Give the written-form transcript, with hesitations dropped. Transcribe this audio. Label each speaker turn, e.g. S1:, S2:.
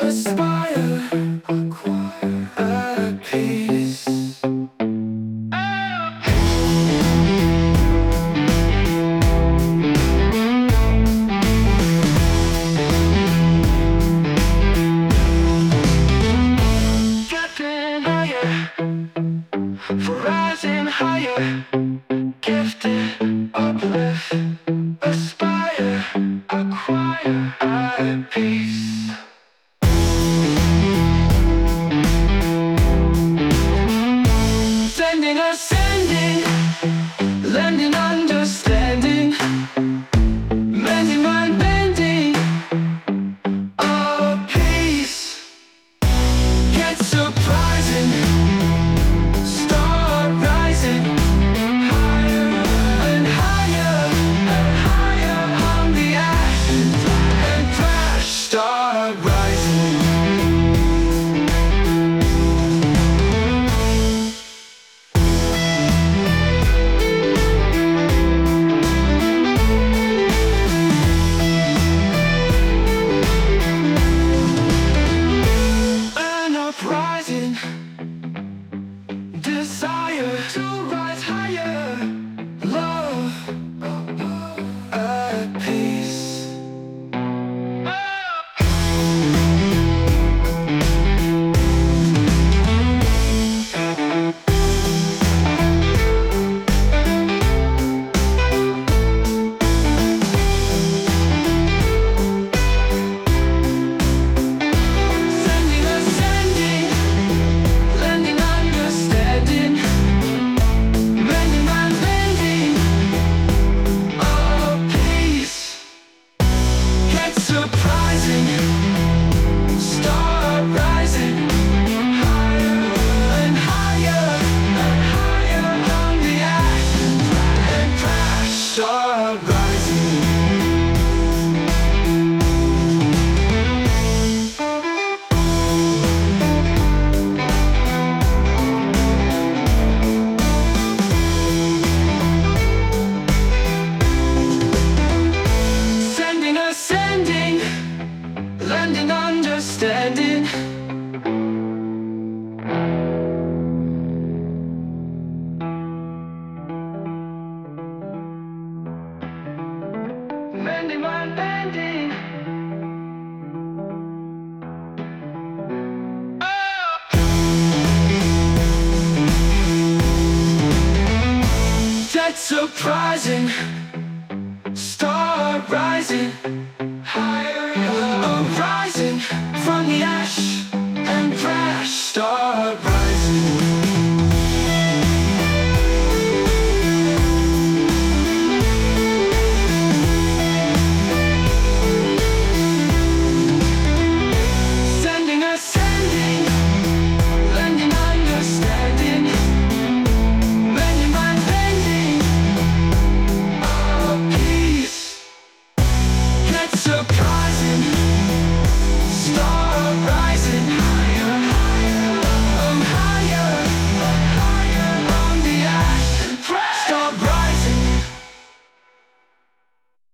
S1: aspire, acquire a peace. Getting higher, rising higher, gifted, uplift, aspire, acquire a peace. Sending, ascending, lending, understanding, mending, mind bending, a peace. Get surprising, start rising, higher and higher and higher on the ashes and crash, start rising. An uprising, desire to rise higher, love at peace. Sending, ascending, lending, understanding, mending, mind bending, a peace. Get surprising, start rising, higher and higher and higher on the ashes and crash, start rising. Sending, ascending, lending, understanding, mending, mind bending. That's surprising, start rising, higher, arising from the ash and crash, start rising. Sending, ascending, lending, understanding, mending, mind bending, a peace. Get surprising.